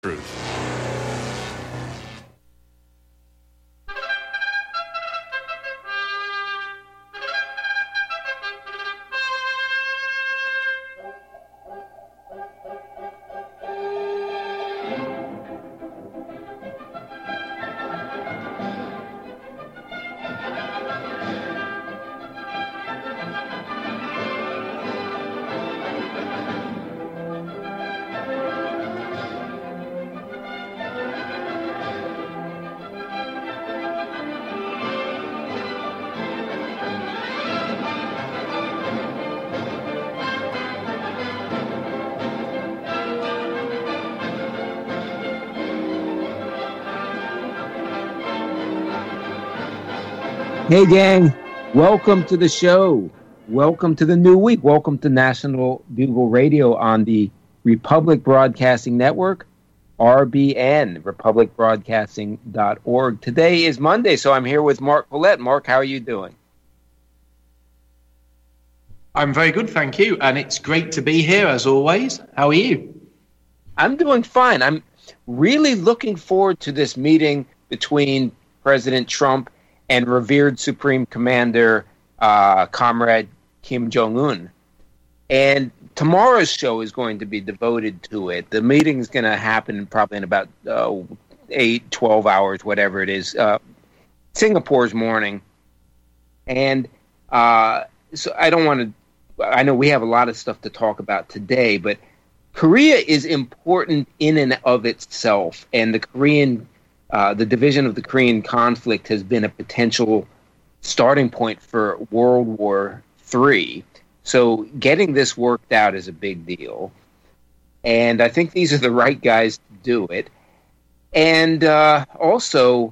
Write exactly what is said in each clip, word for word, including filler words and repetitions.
truth. Hey, gang. Welcome to the show. Welcome to the new week. Welcome to National Bugle Radio on the Republic Broadcasting Network, R B N, republic broadcasting dot org. Today is Monday, so I'm here with Mark Paulette. Mark, how are you doing? I'm very good, thank you. And it's great to be here, as always. How are you? I'm doing fine. I'm really looking forward to this meeting between President Trump and revered Supreme Commander, uh, Comrade Kim Jong-un. And tomorrow's show is going to be devoted to it. The meeting is going to happen probably in about uh, eight, twelve hours, whatever it is, uh, Singapore's morning. And uh, so I don't want to, I know we have a lot of stuff to talk about today, but Korea is important in and of itself. And the Korean Uh, the division of the Korean conflict has been a potential starting point for World War Three. So getting this worked out is a big deal. And I think these are the right guys to do it. And uh, also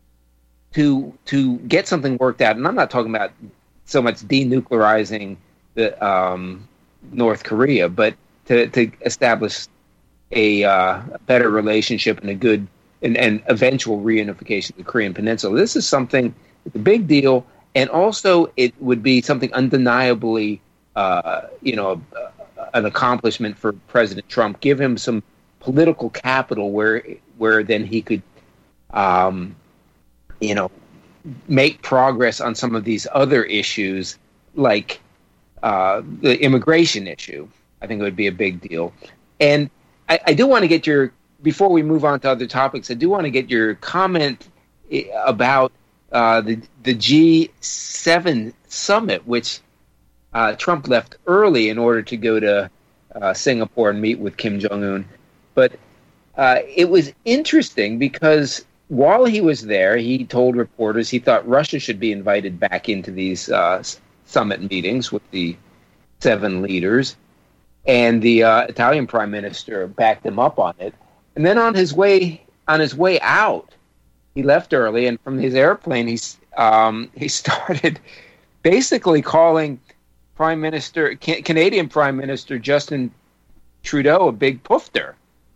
to to get something worked out, and I'm not talking about so much denuclearizing the um, North Korea, but to, to establish a uh, better relationship and a good And, and eventual reunification of the Korean Peninsula. This is something, it's a big deal, and also it would be something undeniably, uh, you know, uh, an accomplishment for President Trump. Give him some political capital where, where then he could, um, you know, make progress on some of these other issues, like uh, the immigration issue. I think it would be a big deal. And I, I do want to get your Before we move on to other topics, I do want to get your comment about uh, the the G seven summit, which uh, Trump left early in order to go to uh, Singapore and meet with Kim Jong-un. But uh, it was interesting because while he was there, he told reporters he thought Russia should be invited back into these uh, summit meetings with the seven leaders, and the uh, Italian prime minister backed him up on it. And then on his way on his way out, he left early, and from his airplane, he um, he started basically calling Prime Minister Ca- Canadian Prime Minister Justin Trudeau a big poofter.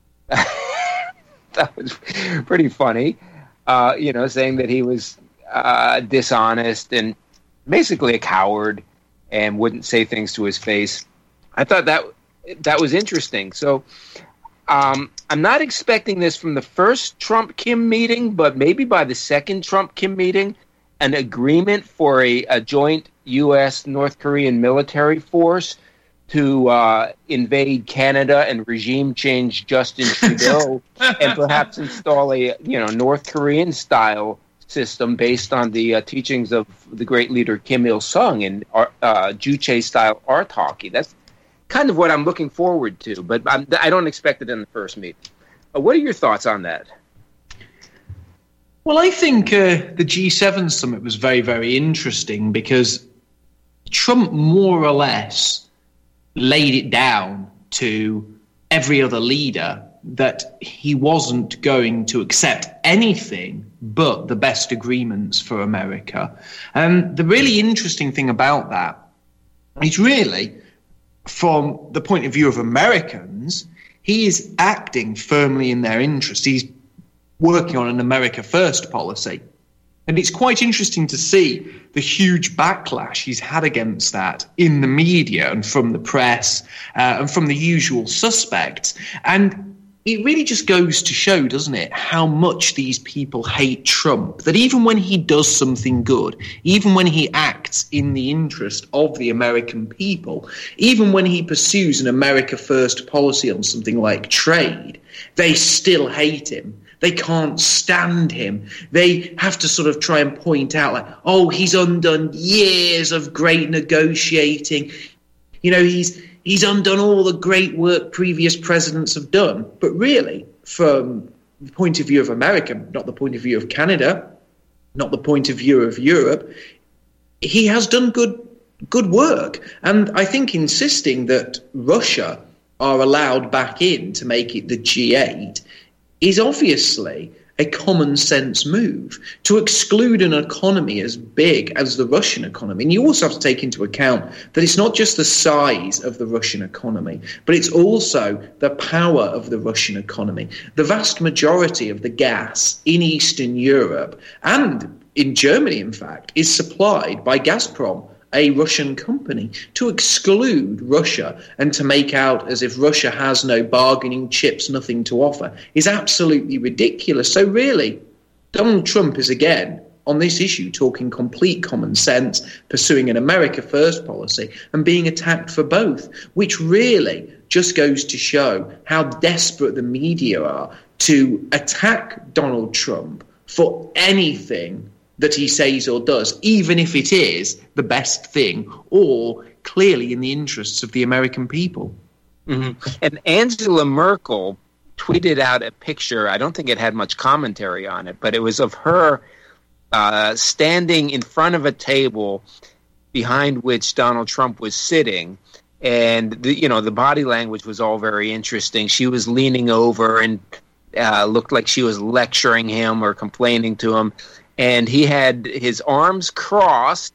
That was pretty funny, uh, you know, saying that he was uh, dishonest and basically a coward and wouldn't say things to his face. I thought that that was interesting. So. Um, I'm not expecting this from the first Trump-Kim meeting, but maybe by the second Trump-Kim meeting, an agreement for a, a joint U S North Korean military force to uh, invade Canada and regime change Justin Trudeau and perhaps install a you know North Korean-style system based on the uh, teachings of the great leader Kim Il-sung and uh, Juche-style art hockey. That's kind of what I'm looking forward to, but I'm, I don't expect it in the first meeting. Uh, what are your thoughts on that? Well, I think uh, the G seven summit was very, very interesting because Trump more or less laid it down to every other leader that he wasn't going to accept anything but the best agreements for America. And the really interesting thing about that is really, from the point of view of Americans, he is acting firmly in their interest. He's working on an America First policy. And it's quite interesting to see the huge backlash he's had against that in the media and from the press uh, and from the usual suspects. And it really just goes to show, doesn't it, how much these people hate Trump, that even when he does something good, even when he acts in the interest of the American people, even when he pursues an America First policy on something like trade, they still hate him. They can't stand him. They have to sort of try and point out, like, oh, he's undone years of great negotiating. You know, he's he's undone all the great work previous presidents have done. But really, from the point of view of America, not the point of view of Canada, not the point of view of Europe, he has done good good work. And I think insisting that Russia are allowed back in to make it the G eight is obviously a common sense move. To exclude an economy as big as the Russian economy, and you also have to take into account that it's not just the size of the Russian economy, but it's also the power of the Russian economy. The vast majority of the gas in Eastern Europe, and in Germany, in fact, is supplied by Gazprom, a Russian company. To exclude Russia and to make out as if Russia has no bargaining chips, nothing to offer, is absolutely ridiculous. So really, Donald Trump is again, on this issue, talking complete common sense, pursuing an America First policy and being attacked for both, which really just goes to show how desperate the media are to attack Donald Trump for anything that he says or does, even if it is the best thing or clearly in the interests of the American people. Mm-hmm. And Angela Merkel tweeted out a picture. I don't think it had much commentary on it, but it was of her uh, standing in front of a table behind which Donald Trump was sitting. And, the, you know, the body language was all very interesting. She was leaning over and uh, looked like she was lecturing him or complaining to him. And he had his arms crossed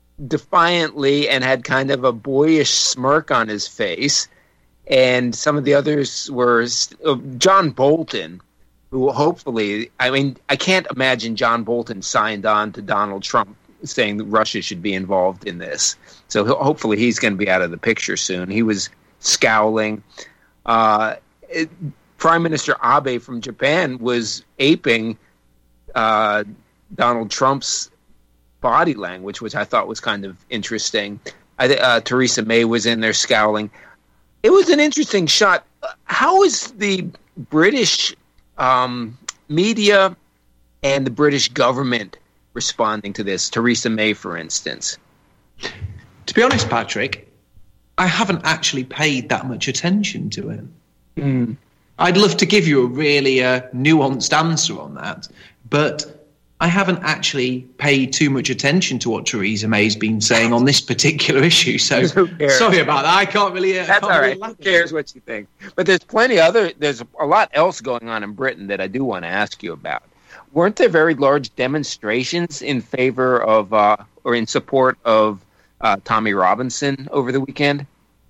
defiantly and had kind of a boyish smirk on his face. And some of the others were uh, John Bolton, who hopefully, I mean, I can't imagine John Bolton signed on to Donald Trump saying that Russia should be involved in this. So hopefully he's going to be out of the picture soon. He was scowling. Uh, it, Prime Minister Abe from Japan was aping uh, Donald Trump's body language, which I thought was kind of interesting. I, uh, Theresa May was in there scowling. It was an interesting shot. How is the British um, media and the British government responding to this? Theresa May, for instance. To be honest, Patrick, I haven't actually paid that much attention to it. Mm. I'd love to give you a really uh, nuanced answer on that, but I haven't actually paid too much attention to what Theresa May's been saying on this particular issue. So sorry about that. I can't really. Uh, That's can't all really right. Who cares what you think? But there's plenty other. There's a lot else going on in Britain that I do want to ask you about. Weren't there very large demonstrations in favor of uh, or in support of uh, Tommy Robinson over the weekend?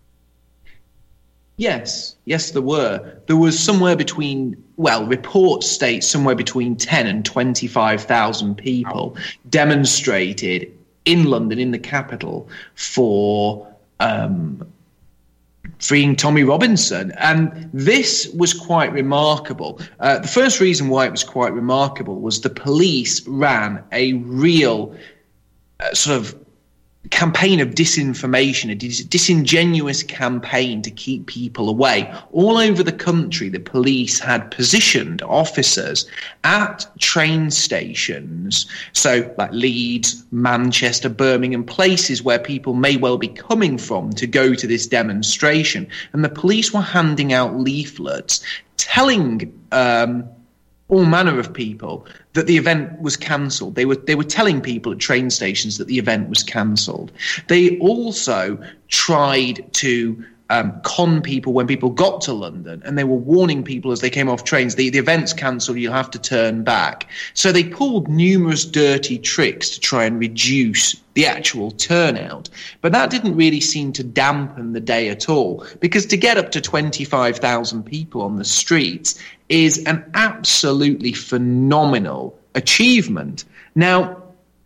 Yes, yes, there were. There was somewhere between, well, reports state somewhere between ten and twenty-five thousand people oh. demonstrated in London, in the capital, for um, freeing Tommy Robinson. And this was quite remarkable. Uh, the first reason why it was quite remarkable was the police ran a real uh, sort of campaign of disinformation, a dis- disingenuous campaign to keep people away. All over the country, the police had positioned officers at train stations, so like Leeds, Manchester, Birmingham, places where people may well be coming from to go to this demonstration. And the police were handing out leaflets telling um, all manner of people that the event was cancelled. They were they were telling people at train stations that the event was cancelled. They also tried to um, con people when people got to London, and they were warning people as they came off trains, the, the event's cancelled, you'll have to turn back. So they pulled numerous dirty tricks to try and reduce the actual turnout. But that didn't really seem to dampen the day at all, because to get up to twenty-five thousand people on the streets is an absolutely phenomenal achievement. Now,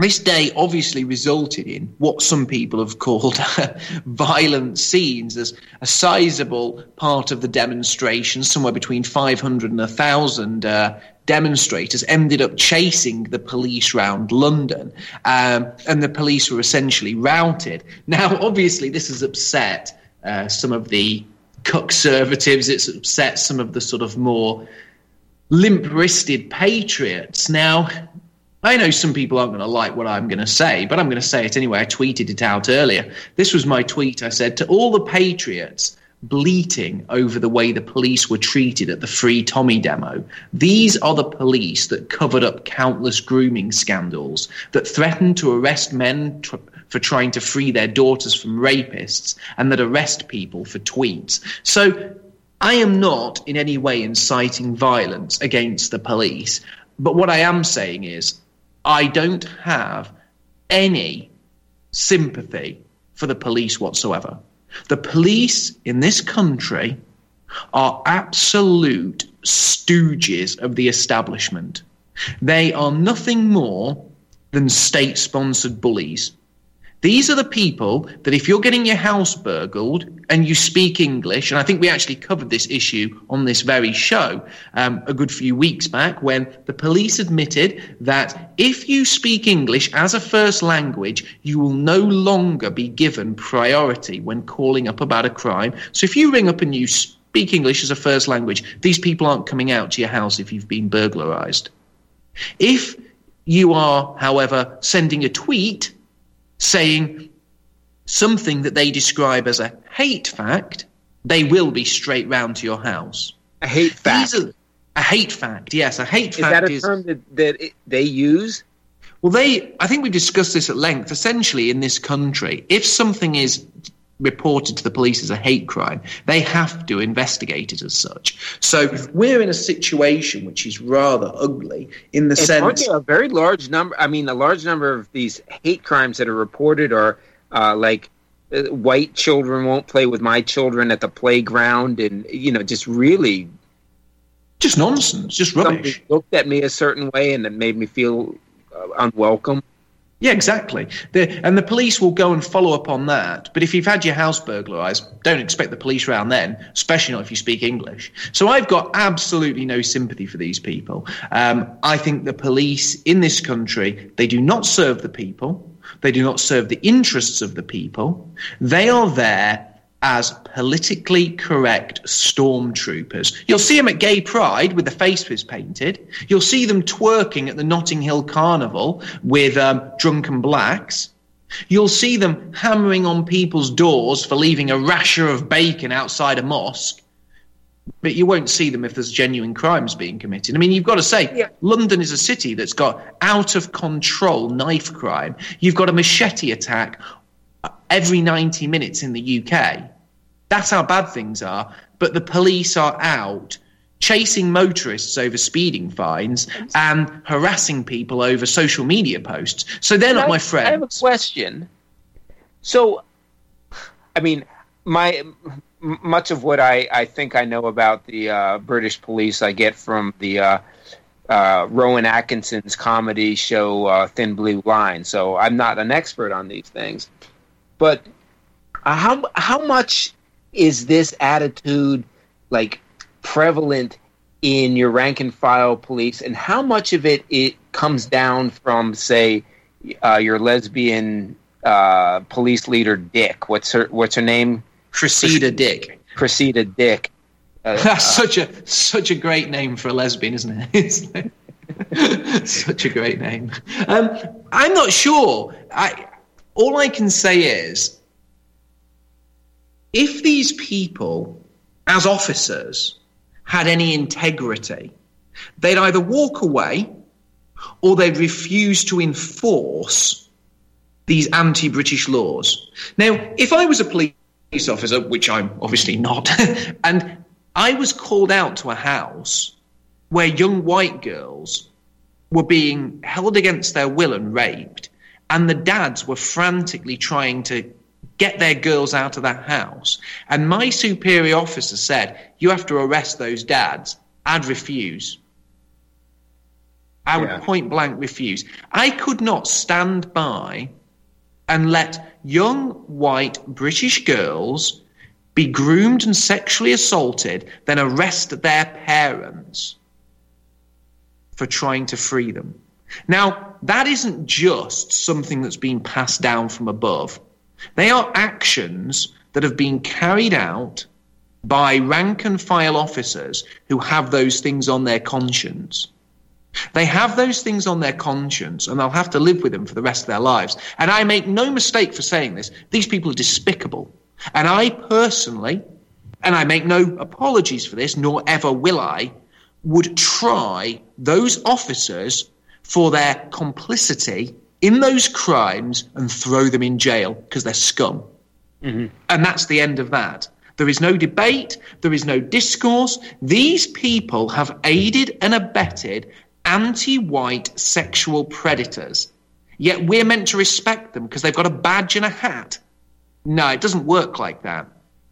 This day obviously resulted in what some people have called violent scenes, as a sizable part of the demonstration, somewhere between five hundred and one thousand uh, demonstrators, ended up chasing the police round London, um, and the police were essentially routed. Now, obviously, this has upset uh, some of the conservatives. It's upset some of the sort of more limp-wristed patriots. Now, I know some people aren't going to like what I'm going to say, but I'm going to say it anyway. I tweeted it out earlier. This was my tweet. I said, to all the patriots bleating over the way the police were treated at the Free Tommy demo, these are the police that covered up countless grooming scandals, that threatened to arrest men tr- for trying to free their daughters from rapists, and that arrest people for tweets. So I am not in any way inciting violence against the police, but what I am saying is, I don't have any sympathy for the police whatsoever. The police in this country are absolute stooges of the establishment. They are nothing more than state-sponsored bullies. These are the people that if you're getting your house burgled and you speak English, and I think we actually covered this issue on this very show um, a good few weeks back, when the police admitted that if you speak English as a first language, you will no longer be given priority when calling up about a crime. So if you ring up and you speak English as a first language, these people aren't coming out to your house if you've been burglarized. If you are, however, sending a tweet saying something that they describe as a hate fact, they will be straight round to your house. A hate fact? Are, a hate fact, yes. A hate is fact that a is... term that, that it, they use? Well, they. I think we discussed this at length. Essentially, in this country, if something is reported to the police as a hate crime, they have to investigate it as such. So we're in a situation which is rather ugly in the and sense... Aren't there a very large number, I mean, a large number of these hate crimes that are reported are uh, like uh, white children won't play with my children at the playground, and, you know, just really... Just nonsense, just rubbish. Somebody looked at me a certain way and it made me feel uh, unwelcome. Yeah, exactly. The, and the police will go and follow up on that. But if you've had your house burglarized, don't expect the police round then, especially not if you speak English. So I've got absolutely no sympathy for these people. Um, I think the police in this country, they do not serve the people. They do not serve the interests of the people. They are there as politically correct stormtroopers. You'll see them at Gay Pride with the faces painted. You'll see them twerking at the Notting Hill Carnival with um, drunken blacks. You'll see them hammering on people's doors for leaving a rasher of bacon outside a mosque. But you won't see them if there's genuine crimes being committed. I mean, you've got to say, yeah. London is a city that's got out-of-control knife crime. You've got a machete attack every ninety minutes in the U K. That's how bad things are. But the police are out chasing motorists over speeding fines and harassing people over social media posts. So they're not I, my friends. I have a question. So, I mean, my much of what I, I think I know about the uh, British police I get from the uh, uh, Rowan Atkinson's comedy show uh, Thin Blue Line. So I'm not an expert on these things. But uh, how how much is this attitude like prevalent in your rank and file police, and how much of it it comes down from, say, uh, your lesbian uh, police leader Dick? What's her What's her name? Cressida Dick. Cressida Dick. Uh, That's such a such a great name for a lesbian, isn't it? Such a great name. Um, I'm not sure. I. All I can say is, if these people, as officers, had any integrity, they'd either walk away or they'd refuse to enforce these anti-British laws. Now, if I was a police officer, which I'm obviously not, and I was called out to a house where young white girls were being held against their will and raped, and the dads were frantically trying to get their girls out of that house, and my superior officer said, you have to arrest those dads, I'd refuse. I would Yeah. point blank refuse. I could not stand by and let young white British girls be groomed and sexually assaulted, then arrest their parents for trying to free them. Now, that isn't just something that's been passed down from above. They are actions that have been carried out by rank and file officers who have those things on their conscience. They have those things on their conscience, and they'll have to live with them for the rest of their lives. And I make no mistake for saying this, these people are despicable. And I personally, and I make no apologies for this, nor ever will I, would try those officers for their complicity in those crimes and throw them in jail because they're scum. Mm-hmm. And that's the end of that. There is no debate. There is no discourse. These people have aided and abetted anti-white sexual predators. Yet we're meant to respect them because they've got a badge and a hat. No, it doesn't work like that.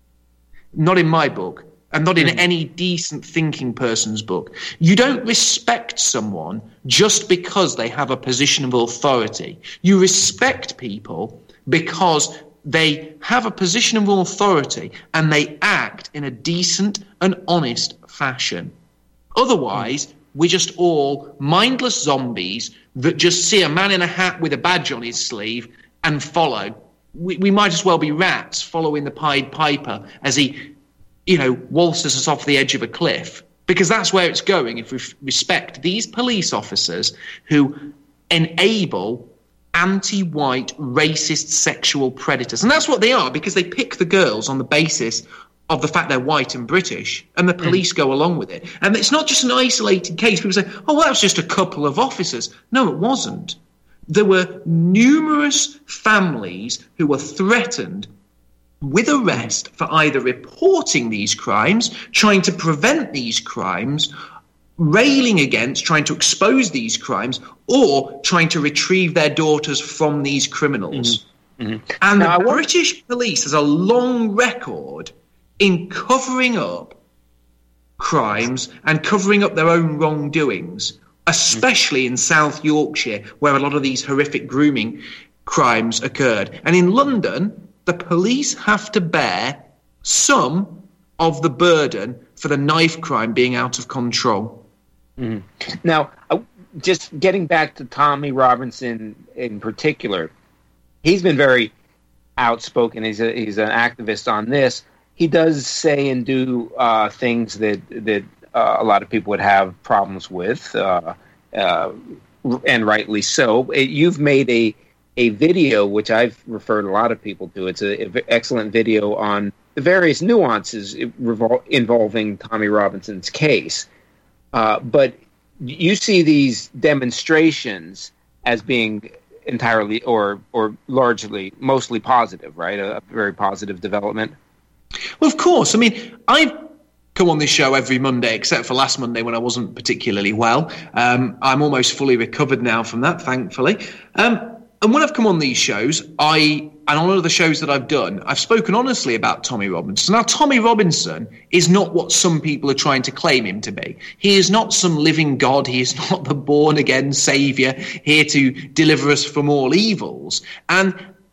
Not in my book, and not in mm. any decent thinking person's book. You don't respect someone just because they have a position of authority. You respect people because they have a position of authority and they act in a decent and honest fashion. Otherwise, mm. we're just all mindless zombies that just see a man in a hat with a badge on his sleeve and follow. We, we might as well be rats following the Pied Piper as he, you know, waltzes us off the edge of a cliff. Because that's where it's going if we respect these police officers who enable anti-white, racist sexual predators. And that's what they are, because they pick the girls on the basis of the fact they're white and British, and the police mm. go along with it. And it's not just an isolated case. People say, oh, well, that was just a couple of officers. No, it wasn't. There were numerous families who were threatened with arrest for either reporting these crimes, trying to prevent these crimes, railing against, trying to expose these crimes, or trying to retrieve their daughters from these criminals. Mm-hmm. Mm-hmm. And now, the want- British police has a long record in covering up crimes and covering up their own wrongdoings, especially in South Yorkshire, where a lot of these horrific grooming crimes occurred. And in London, the police have to bear some of the burden for the knife crime being out of control. Mm. Now, uh, just getting back to Tommy Robinson in particular, he's been very outspoken. He's a, he's an activist on this. He does say and do uh, things that that uh, a lot of people would have problems with, uh, uh, and rightly so. It, you've made a a video, which I've referred a lot of people to. It's an excellent video on the various nuances revol- involving Tommy Robinson's case. Uh, but you see these demonstrations as being entirely or or largely, mostly positive, right? A, a very positive development. Well, of course. I mean, I've come on this show every Monday, except for last Monday when I wasn't particularly well. Um, I'm almost fully recovered now from that, thankfully. Um, and when I've come on these shows, I and on all of the shows that I've done, I've spoken honestly about Tommy Robinson. Now, Tommy Robinson is not what some people are trying to claim him to be. He is not some living God. He is not the born-again saviour here to deliver us from all evils. And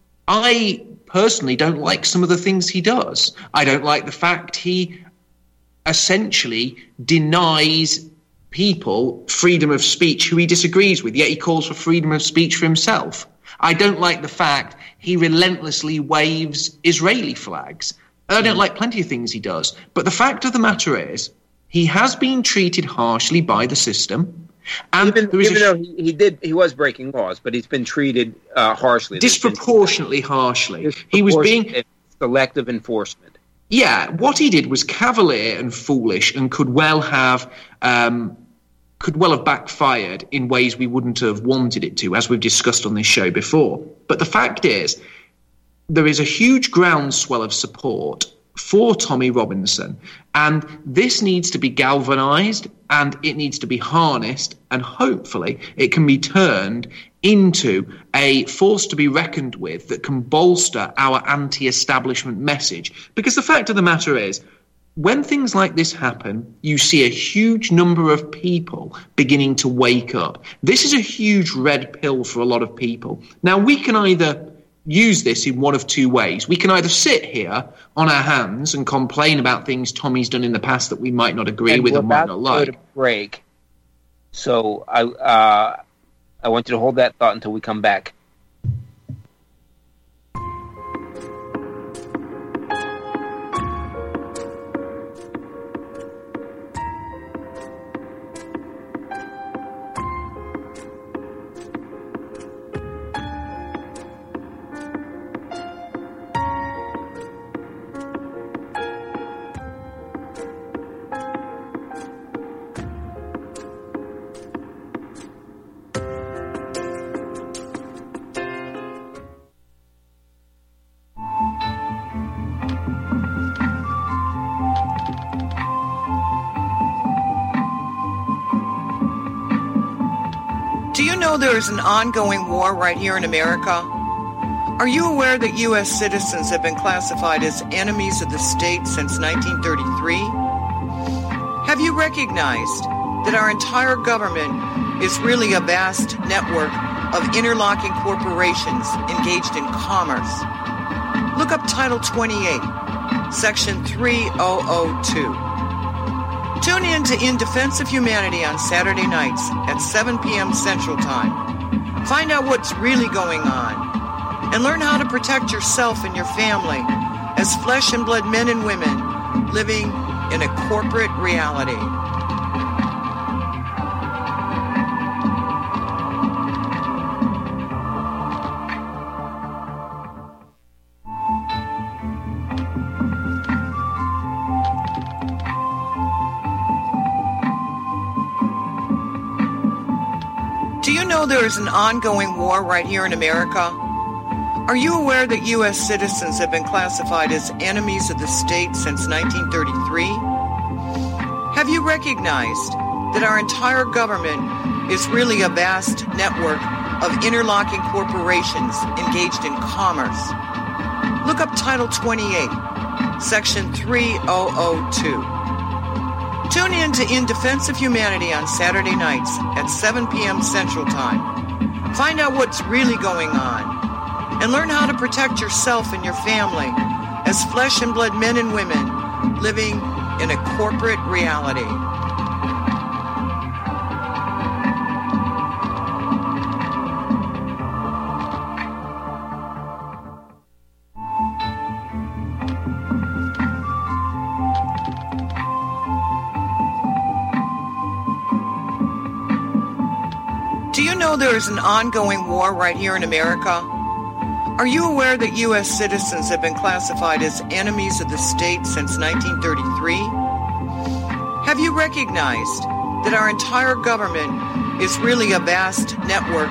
I personally don't like some of the things he does. I don't like the fact he essentially denies people freedom of speech who he disagrees with, yet he calls for freedom of speech for himself. I don't like the fact he relentlessly waves Israeli flags. I don't like plenty of things he does. But the fact of the matter is, he has been treated harshly by the system. And even, there is even a, though he, he did, he was breaking laws, but he's been treated uh, harshly. Disproportionately harshly. He was being selective enforcement. Yeah, what he did was cavalier and foolish, and could well have um, could well have backfired in ways we wouldn't have wanted it to, as we've discussed on this show before. But the fact is, there is a huge groundswell of support for Tommy Robinson, and this needs to be galvanized, and it needs to be harnessed, and hopefully it can be turned into a force to be reckoned with that can bolster our anti-establishment message. Because the fact of the matter is, when things like this happen, you see a huge number of people beginning to wake up. This is a huge red pill for a lot of people. Now, we can either use this in one of two ways. We can either sit here on our hands and complain about things Tommy's done in the past that we might not agree and with we're or might about not to like. go to break. So I, uh, I want you to hold that thought until we come back. There is an ongoing war right here in America. Are you aware that U S citizens have been classified as enemies of the state since nineteen thirty-three? Have you recognized that our entire government is really a vast network of interlocking corporations engaged in commerce? Look up Title twenty-eight, Section three thousand two. Tune in to In Defense of Humanity on Saturday nights at seven p.m. Central Time. Find out what's really going on and learn how to protect yourself and your family as flesh and blood men and women living in a corporate reality. There is an ongoing war right here in America. Are you aware that U S citizens have been classified as enemies of the state since nineteen thirty-three? Have you recognized that our entire government is really a vast network of interlocking corporations engaged in commerce? Look up Title twenty-eight, Section three thousand two. Tune in to In Defense of Humanity on Saturday nights at seven p.m. Central Time. Find out what's really going on and learn how to protect yourself and your family as flesh and blood men and women living in a corporate reality. There is an ongoing war right here in America. Are you aware that U S citizens have been classified as enemies of the state since nineteen thirty-three? Have you recognized that our entire government is really a vast network?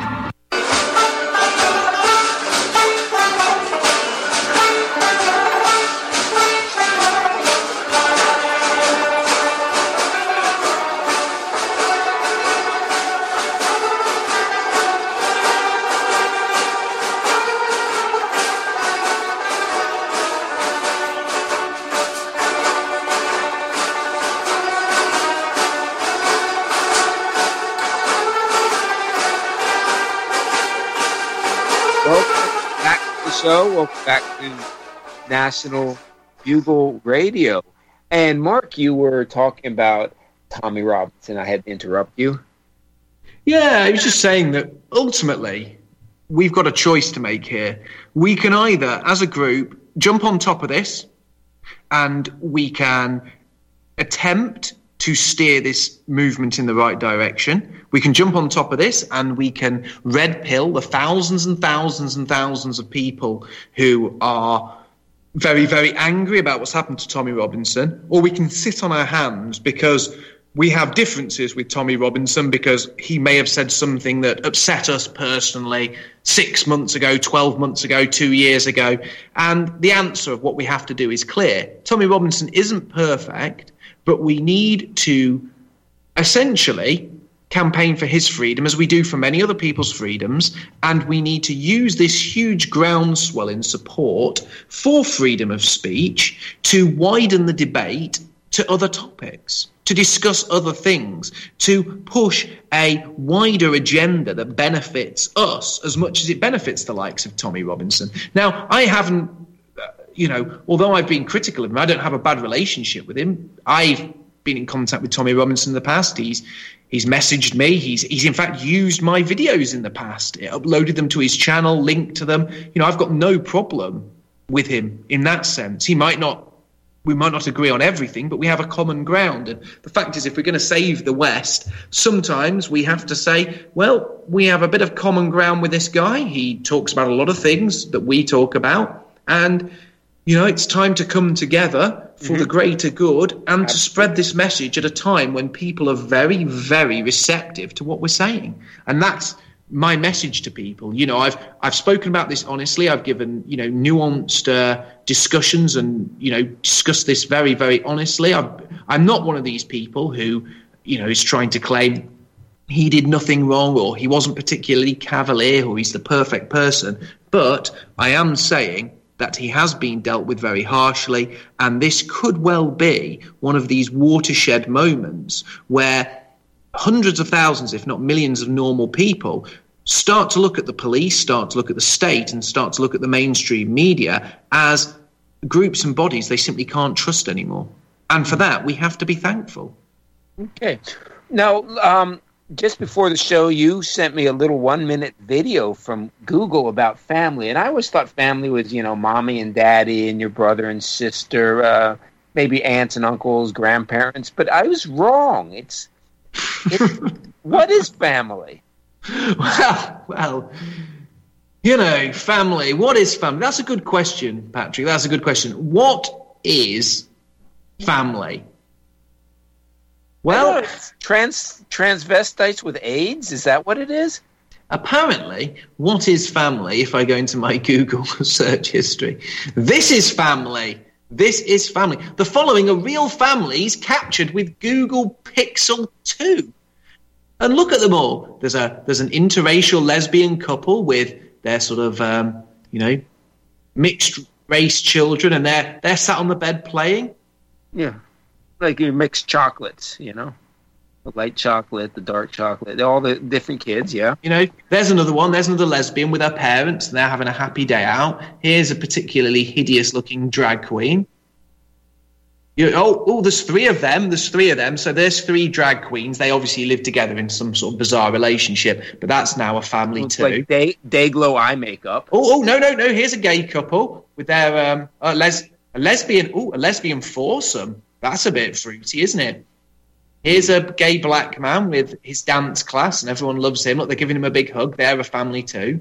Show. Welcome back to National Bugle Radio. And Mark, you were talking about Tommy Robinson. I had to interrupt you. Yeah, I was just saying that ultimately we've got a choice to make here. We can either, as a group, jump on top of this and we can attempt to steer this movement in the right direction. We can jump on top of this and we can red pill the thousands and thousands and thousands of people who are very, very angry about what's happened to Tommy Robinson, or we can sit on our hands because we have differences with Tommy Robinson because he may have said something that upset us personally six months ago, twelve months ago, two years ago. And the answer of what we have to do is clear. Tommy Robinson isn't perfect, but we need to essentially campaign for his freedom as we do for many other people's freedoms, and we need to use this huge groundswell in support for freedom of speech to widen the debate to other topics, to discuss other things, to push a wider agenda that benefits us as much as it benefits the likes of Tommy Robinson. Now, I haven't, uh, you know, although I've been critical of him, I don't have a bad relationship with him. I've been in contact with Tommy Robinson in the past. He's he's messaged me. He's he's in fact used my videos in the past, uploaded them to his channel, linked to them. You know, I've got no problem with him in that sense. He might not. We might not agree on everything, but we have a common ground. And the fact is, if we're going to save the West, sometimes we have to say, well, we have a bit of common ground with this guy. He talks about a lot of things that we talk about. And, you know, it's time to come together for mm-hmm. the greater good and Absolutely. to spread this message at a time when people are very, very receptive to what we're saying. And that's my message to people. You know, I've I've spoken about this honestly. I've given, you know, nuanced uh, discussions and, you know, discussed this very, very honestly. I've, I'm not one of these people who, you know, is trying to claim he did nothing wrong or he wasn't particularly cavalier or he's the perfect person. But I am saying that he has been dealt with very harshly, and this could well be one of these watershed moments where hundreds of thousands, if not millions of normal people start to look at the police, start to look at the state, and start to look at the mainstream media as groups and bodies they simply can't trust anymore. And for that, we have to be thankful. Okay. Now, um, just before the show, you sent me a little one-minute video from Google about family, and I always thought family was, you know, mommy and daddy and your brother and sister, uh, maybe aunts and uncles, grandparents, but I was wrong. It's what is family? Well, well, you know, family. What is family? That's a good question, Patrick. That's a good question. What is family? Well, trans transvestites with AIDS. Is that what it is? Apparently, what is family? If I go into my Google search history, this is family. This is family. The following are real families captured with Google Pixel two. And look at them all. There's a there's an interracial lesbian couple with their sort of um, you know, mixed race children, and they're they're sat on the bed playing. Yeah, like your mixed chocolates, you know, the light chocolate, the dark chocolate, all the different kids. Yeah, you know, there's another one. There's another lesbian with her parents, and they're having a happy day out. Here's a particularly hideous-looking drag queen. You, oh, oh, there's three of them. There's three of them. So there's three drag queens. They obviously live together in some sort of bizarre relationship, but that's now a family it's too. Like day, day glow eye makeup. Oh, oh, no, no, no. Here's a gay couple with their um, a, les- a lesbian. Oh, a lesbian foursome. That's a bit fruity, isn't it? Here's a gay black man with his dance class, and everyone loves him. Look, they're giving him a big hug. They're a family too.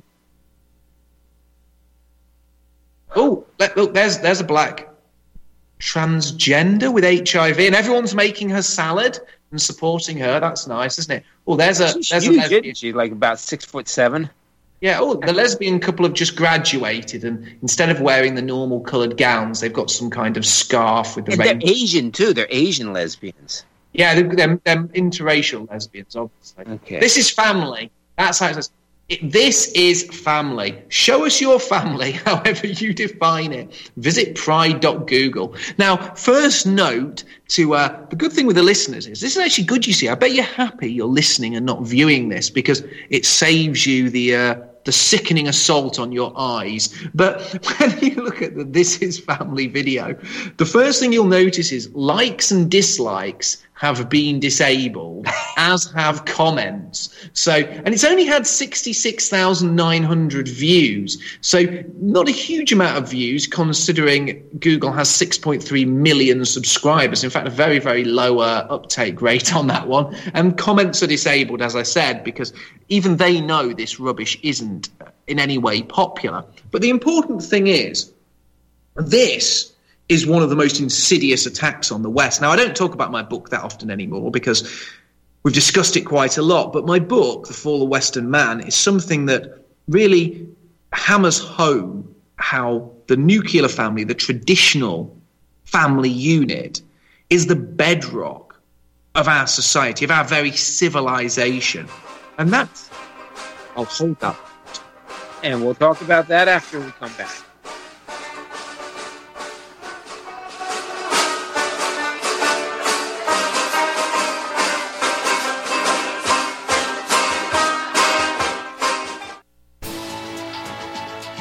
Oh, look, there's there's a black transgender with H I V, and everyone's making her salad and supporting her. That's nice, isn't it? Oh, there's a she's there's huge, a lesbian. isn't she? Like about six foot seven. Yeah. Oh, the lesbian couple have just graduated, and instead of wearing the normal coloured gowns, they've got some kind of scarf with the. And rain- they're Asian too. They're Asian lesbians. Yeah, they're, they're, they're interracial lesbians, obviously. Okay. This is family. That's how it says. It, this is family. Show us your family, however you define it. Visit pride dot google. Now, first note to uh, the good thing with the listeners is this is actually good, you see. I bet you're happy you're listening and not viewing this because it saves you the uh, the sickening assault on your eyes. But when you look at the This Is Family video, the first thing you'll notice is likes and dislikes have been disabled, as have comments. So, and it's only had sixty-six thousand nine hundred views. So not a huge amount of views considering Google has six point three million subscribers. In fact, a very, very low uh, uptake rate on that one. And comments are disabled, as I said, because even they know this rubbish isn't in any way popular. But the important thing is, this is one of the most insidious attacks on the West. Now, I don't talk about my book that often anymore because we've discussed it quite a lot, but my book, The Fall of Western Man, is something that really hammers home how the nuclear family, the traditional family unit, is the bedrock of our society, of our very civilization. And that's... I'll hold that. And we'll talk about that after we come back.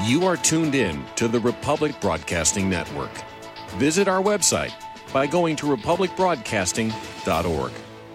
You are tuned in to the Republic Broadcasting Network. Visit our website by going to republic broadcasting dot org.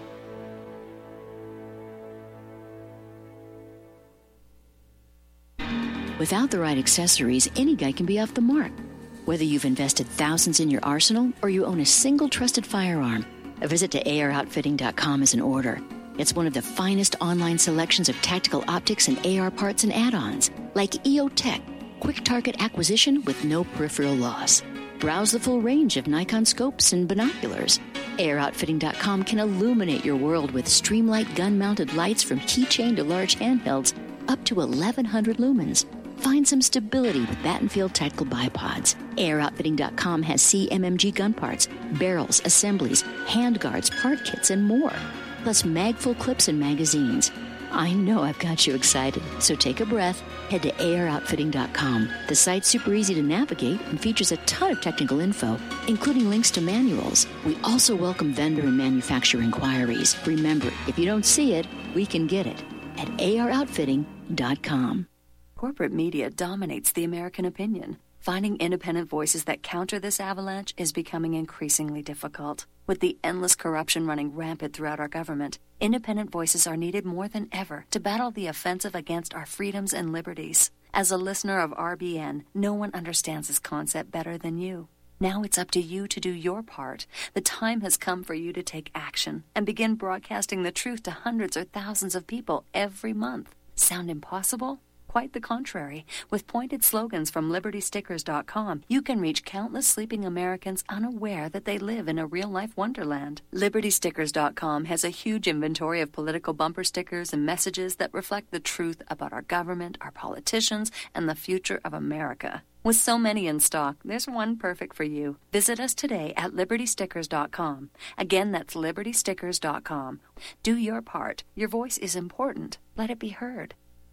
Without the right accessories, any guy can be off the mark. Whether you've invested thousands in your arsenal or you own a single trusted firearm, a visit to A R outfitting dot com is in order. It's one of the finest online selections of tactical optics and A R parts and add-ons, like E O Tech, quick target acquisition with no peripheral loss. Browse the full range of Nikon scopes and binoculars. A R outfitting dot com can illuminate your world with Streamlight gun-mounted lights from keychain to large handhelds up to eleven hundred lumens. Find some stability with Battenfield Tactical Bipods. A R outfitting dot com has C M M G gun parts, barrels, assemblies, handguards, part kits, and more. Plus mag-full clips and magazines. I know I've got you excited, so take a breath. Head to A R outfitting dot com. The site's super easy to navigate and features a ton of technical info, including links to manuals. We also welcome vendor and manufacturer inquiries. Remember, if you don't see it, we can get it at A R outfitting dot com. Corporate media dominates the American opinion. Finding independent voices that counter this avalanche is becoming increasingly difficult. With the endless corruption running rampant throughout our government, independent voices are needed more than ever to battle the offensive against our freedoms and liberties. As a listener of R B N, no one understands this concept better than you. Now it's up to you to do your part. The time has come for you to take action and begin broadcasting the truth to hundreds or thousands of people every month. Sound impossible? Quite the contrary. With pointed slogans from liberty stickers dot com, you can reach countless sleeping Americans unaware that they live in a real-life wonderland. liberty stickers dot com has a huge inventory of political bumper stickers and messages that reflect the truth about our government, our politicians, and the future of America. With so many in stock, there's one perfect for you. Visit us today at liberty stickers dot com. Again, that's liberty stickers dot com. Do your part. Your voice is important. Let it be heard.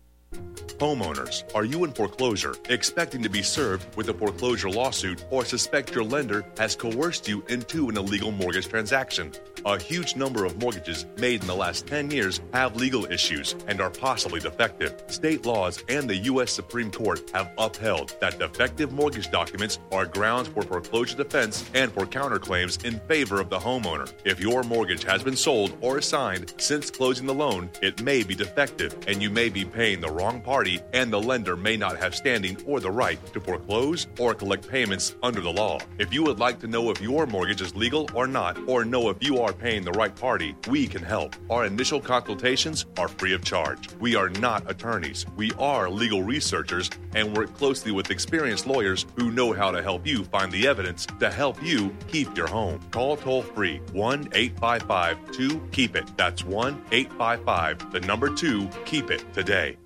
Homeowners, are you in foreclosure, expecting to be served with a foreclosure lawsuit, or suspect your lender has coerced you into an illegal mortgage transaction? A huge number of mortgages made in the last ten years have legal issues and are possibly defective. State laws and the U S Supreme Court have upheld that defective mortgage documents are grounds for foreclosure defense and for counterclaims in favor of the homeowner. If your mortgage has been sold or assigned since closing the loan, it may be defective and you may be paying the wrong party, and the lender may not have standing or the right to foreclose or collect payments under the law. If you would like to know if your mortgage is legal or not, or know if you are paying the right party, we can help. Our initial consultations are free of charge. We are not attorneys. We are legal researchers and work closely with experienced lawyers who know how to help you find the evidence to help you keep your home. Call toll-free one eight five five two keep it. That's one eight five five, the number two, keep it today.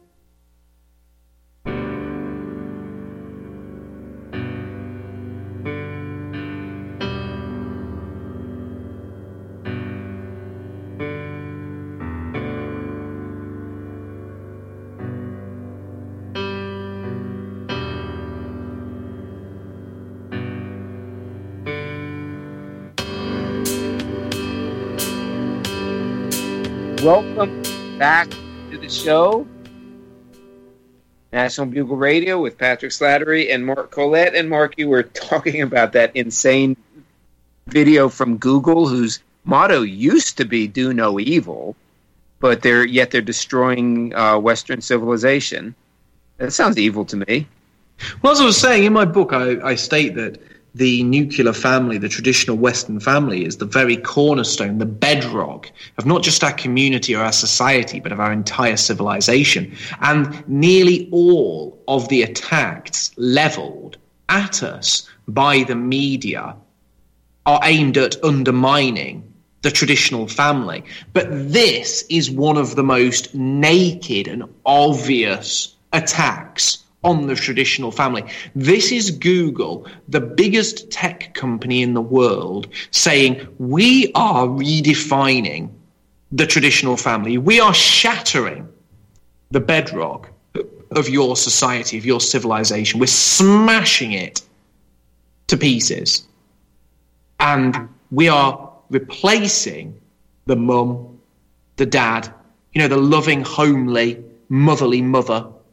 Welcome back to the show, National Bugle Radio with Patrick Slattery and Mark Collette. And Mark, you were talking about that insane video from Google, whose motto used to be "Do no evil," but they're yet they're destroying uh, Western civilization. That sounds evil to me. Well, as I was saying in my book, I, I state that the nuclear family, the traditional Western family, is the very cornerstone, the bedrock of not just our community or our society, but of our entire civilization. And nearly all of the attacks leveled at us by the media are aimed at undermining the traditional family. But this is one of the most naked and obvious attacks on the traditional family. This is Google, the biggest tech company in the world, saying we are redefining the traditional family. We are shattering the bedrock of your society, of your civilization. We're smashing it to pieces. And we are replacing the mum, the dad, you know, the loving, homely, motherly mother,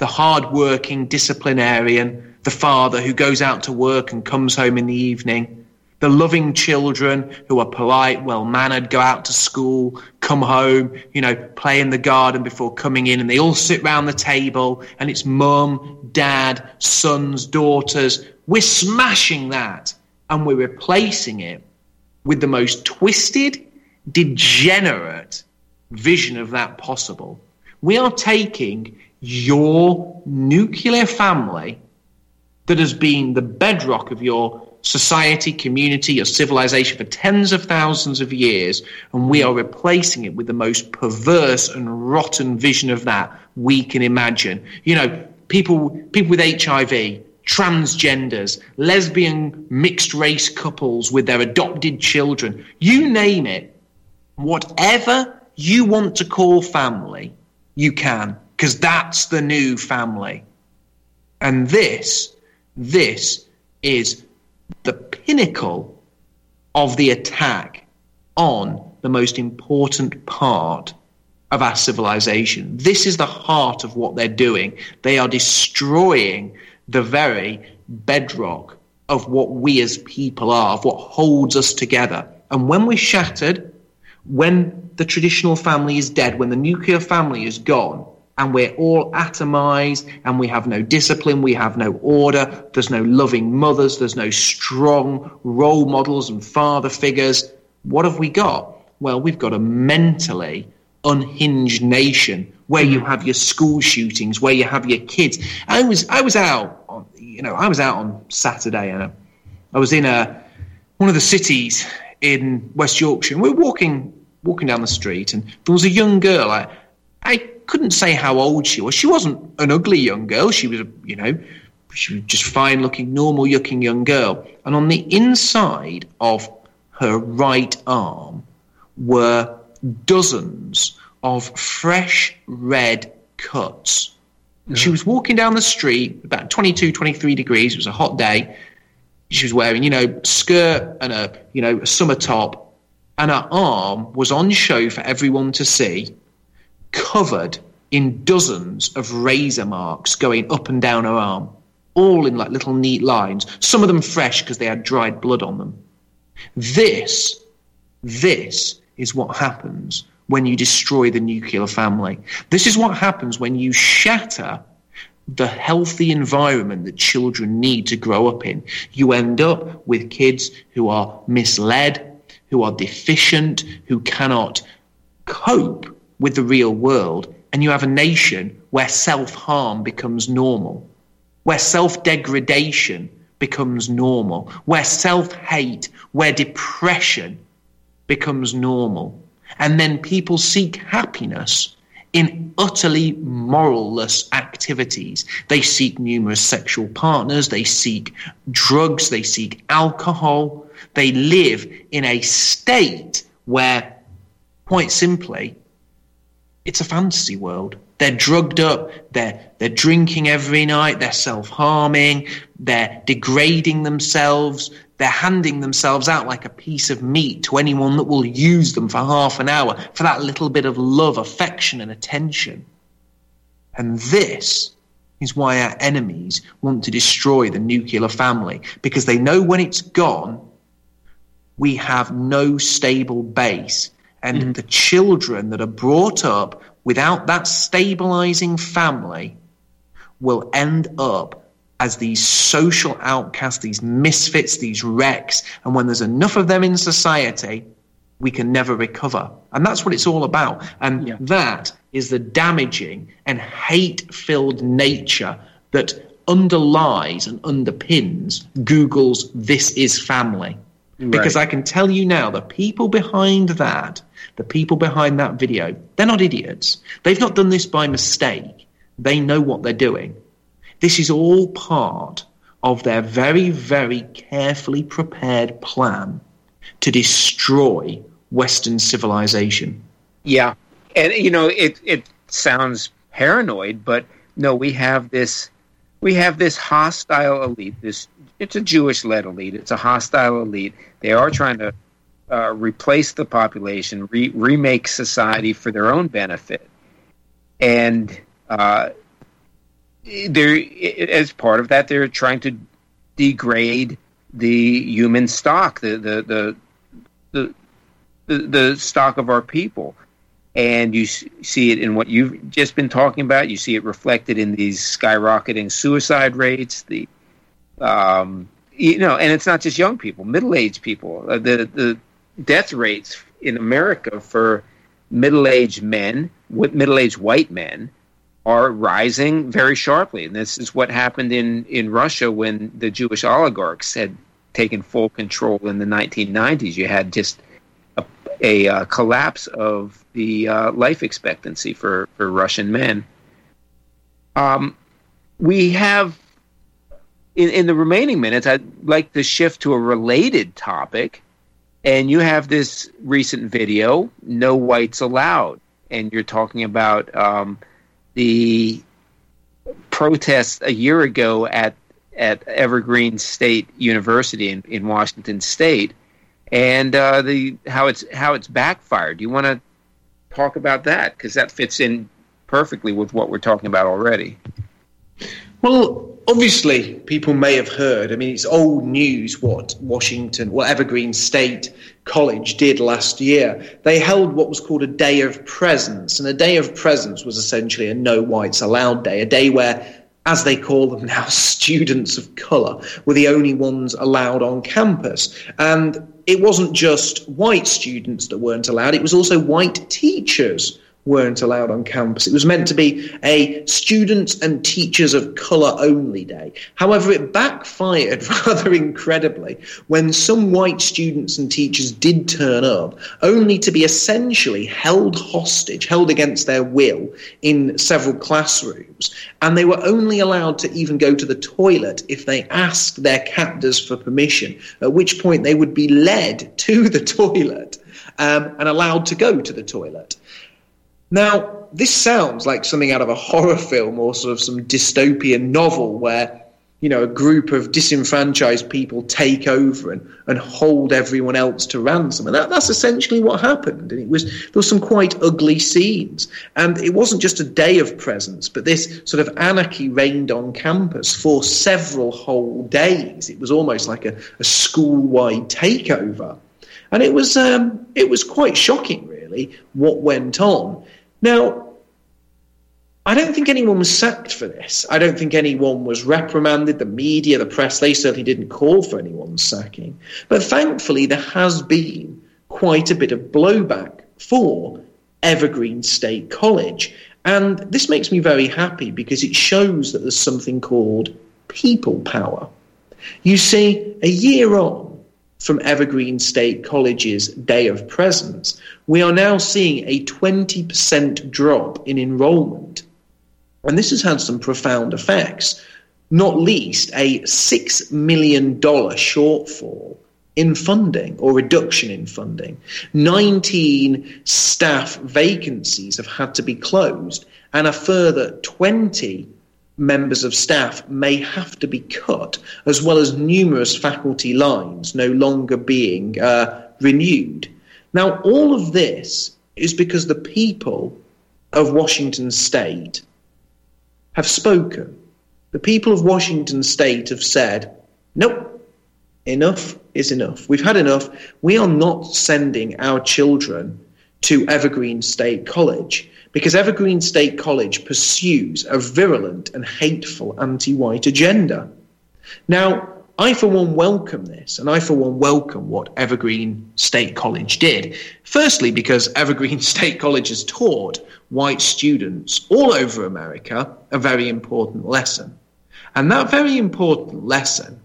the hard-working disciplinarian, the father who goes out to work and comes home in the evening, the loving children who are polite, well-mannered, go out to school, come home, you know, play in the garden before coming in, and they all sit round the table, and it's mum, dad, sons, daughters. We're smashing that, and we're replacing it with the most twisted, degenerate vision of that possible. We are taking your nuclear family that has been the bedrock of your society, community, your civilization for tens of thousands of years, and we are replacing it with the most perverse and rotten vision of that we can imagine. You know, people people with H I V, transgenders, lesbian mixed race couples with their adopted children, you name it, whatever you want to call family, you can, because that's the new family. And this, this is the pinnacle of the attack on the most important part of our civilization. This is the heart of what they're doing. They are destroying the very bedrock of what we as people are, of what holds us together. And when we're shattered, when the traditional family is dead, when the nuclear family is gone, and we're all atomized, and we have no discipline, we have no order, there's no loving mothers, there's no strong role models and father figures, what have we got? Well, we've got a mentally unhinged nation where you have your school shootings, where you have your kids. I was I was out, on, you know, I was out on Saturday, and I was in a one of the cities in West Yorkshire, and we were walking walking down the street, and there was a young girl. I I couldn't say how old she was. She wasn't an ugly young girl. She was, a, you know, she was just fine-looking, normal-looking young girl. And on the inside of her right arm were dozens of fresh red cuts. Yeah. She was walking down the street, about twenty-two, twenty-three degrees. It was a hot day. She was wearing, you know, skirt and a, you know, a summer top, and her arm was on show for everyone to see, covered in dozens of razor marks going up and down her arm, all in like little neat lines, some of them fresh because they had dried blood on them. This, this is what happens when you destroy the nuclear family. This is what happens when you shatter the healthy environment that children need to grow up in. You end up with kids who are misled, who are deficient, who cannot cope with the real world, and you have a nation where self-harm becomes normal, where self-degradation becomes normal, where self-hate, where depression becomes normal. And then people seek happiness in utterly moralless activities. They seek numerous sexual partners, they seek drugs, they seek alcohol. They live in a state where, quite simply, it's a fantasy world. They're drugged up, they're, they're drinking every night, they're self-harming, they're degrading themselves, they're handing themselves out like a piece of meat to anyone that will use them for half an hour for that little bit of love, affection, and attention. And this is why our enemies want to destroy the nuclear family, because they know when it's gone, we have no stable base. And mm-hmm. the children that are brought up without that stabilizing family will end up as these social outcasts, these misfits, these wrecks. And when there's enough of them in society, we can never recover. And that's what it's all about. And yeah. that is the damaging and hate-filled nature that underlies and underpins Google's "This is Family." Right. Because I can tell you now, the people behind that, the people behind that video, they're not idiots. They've not done this by mistake. They know what they're doing. This is all part of their very, very carefully prepared plan to destroy Western civilization. Yeah. And, you know, it, it sounds paranoid, but no, we have this, we have this hostile elite, this It's a Jewish-led elite. It's a hostile elite. They are trying to uh, replace the population, re- remake society for their own benefit. And uh, they're, as part of that, they're trying to degrade the human stock, the the the the, the, the stock of our people. And you see it in what you've just been talking about. You see it reflected in these skyrocketing suicide rates. The, um, you know, and it's not just young people, middle-aged people. Uh, the the death rates in America for middle-aged men, with middle-aged white men, are rising very sharply. And this is what happened in, in Russia when the Jewish oligarchs had taken full control in the nineteen nineties. You had just a, a uh, collapse of the uh, life expectancy for, for Russian men. Um, we have, in, in the remaining minutes, I'd like to shift to a related topic. And you have this recent video, No Whites Allowed. And you're talking about um, the protests a year ago at, at Evergreen State University in, in Washington State, and uh, the how it's how it's backfired. Do you want to talk about that? Because that fits in perfectly with what we're talking about already. Well, obviously, people may have heard. I mean, it's old news what Washington, what Evergreen State College did last year. They held what was called a Day of Presence, and a Day of Presence was essentially a No Whites Allowed day, a day where, as they call them now, students of colour were the only ones allowed on campus. And it wasn't just white students that weren't allowed, it was also white teachers weren't allowed on campus. It was meant to be a students and teachers of colour only day. However, it backfired rather incredibly when some white students and teachers did turn up, only to be essentially held hostage, held against their will in several classrooms. And they were only allowed to even go to the toilet if they asked their captors for permission, at which point they would be led to the toilet um, and allowed to go to the toilet. Now, this sounds like something out of a horror film or sort of some dystopian novel where, you know, a group of disenfranchised people take over and, and hold everyone else to ransom. And that, that's essentially what happened. And it was there were some quite ugly scenes. And it wasn't just a day of presence, but this sort of anarchy reigned on campus for several whole days. It was almost like a, a school-wide takeover. And it was um, it was quite shocking, really, what went on. Now, I don't think anyone was sacked for this. I don't think anyone was reprimanded. The media, the press, they certainly didn't call for anyone's sacking. But thankfully, there has been quite a bit of blowback for Evergreen State College. And this makes me very happy because it shows that there's something called people power. You see, a year on from Evergreen State College's Day of Presence, we are now seeing a twenty percent drop in enrollment. And this has had some profound effects, not least a six million dollars shortfall in funding or reduction in funding. nineteen staff vacancies have had to be closed, and a further twenty members of staff may have to be cut, as well as numerous faculty lines no longer being uh, renewed. Now, all of this is because the people of Washington State have spoken. The people of Washington State have said, nope, enough is enough. We've had enough. We are not sending our children to Evergreen State College, because Evergreen State College pursues a virulent and hateful anti-white agenda. Now, I for one welcome this, and I for one welcome what Evergreen State College did. Firstly, because Evergreen State College has taught white students all over America a very important lesson. And that very important lesson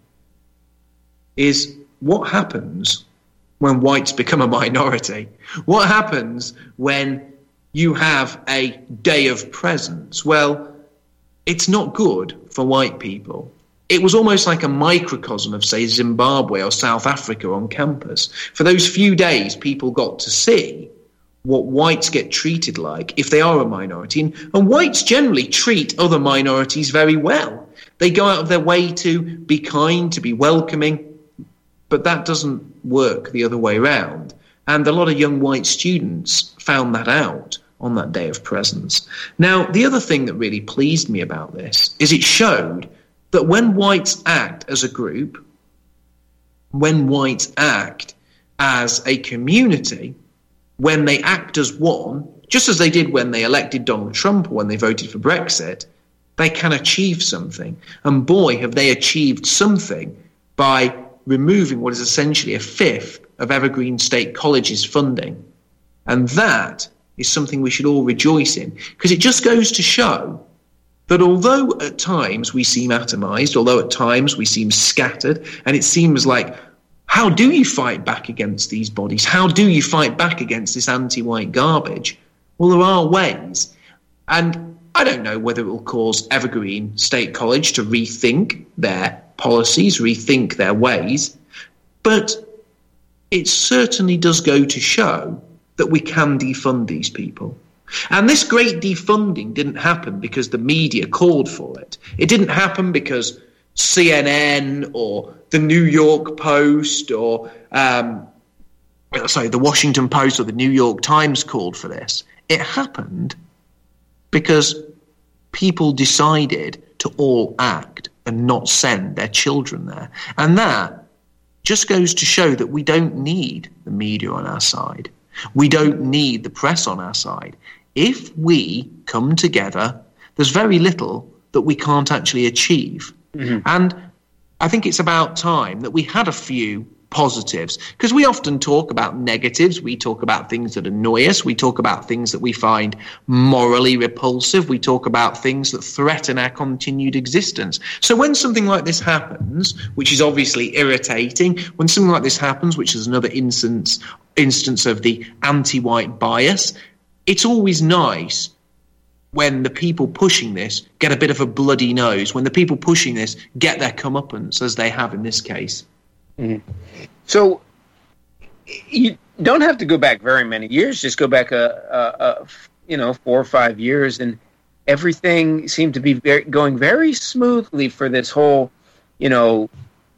is what happens when whites become a minority. What happens when you have a day of presence? Well, it's not good for white people. It was almost like a microcosm of, say, Zimbabwe or South Africa on campus. For those few days, people got to see what whites get treated like if they are a minority. And, and whites generally treat other minorities very well. They go out of their way to be kind, to be welcoming, but that doesn't work the other way around. And a lot of young white students found that out on that day of presence. Now, the other thing that really pleased me about this is it showed that when whites act as a group, when whites act as a community, when they act as one, just as they did when they elected Donald Trump or when they voted for Brexit, they can achieve something. And boy, have they achieved something by removing what is essentially a fifth of Evergreen State College's funding. And that is something we should all rejoice in, because it just goes to show that although at times we seem atomized, although at times we seem scattered, and it seems like, how do you fight back against these bodies? How do you fight back against this anti-white garbage? Well, there are ways. And I don't know whether it will cause Evergreen State College to rethink their policies, rethink their ways, but it certainly does go to show that we can defund these people. And this great defunding didn't happen because the media called for it. It didn't happen because C N N or the New York Post or, um, sorry, the Washington Post or the New York Times called for this. It happened because people decided to all act and not send their children there. And that just goes to show that we don't need the media on our side. We don't need the press on our side. If we come together, there's very little that we can't actually achieve. Mm-hmm. And I think it's about time that we had a few positives, because we often talk about negatives. We talk about things that annoy us. We talk about things that we find morally repulsive. We talk about things that threaten our continued existence. So when something like this happens, which is obviously irritating, when something like this happens, which is another instance instance of the anti-white bias, it's always nice when the people pushing this get a bit of a bloody nose, when the people pushing this get their comeuppance, as they have in this case. Mm-hmm. So you don't have to go back very many years. Just go back a, a, a you know four or five years, and everything seemed to be very, going very smoothly for this whole, you know.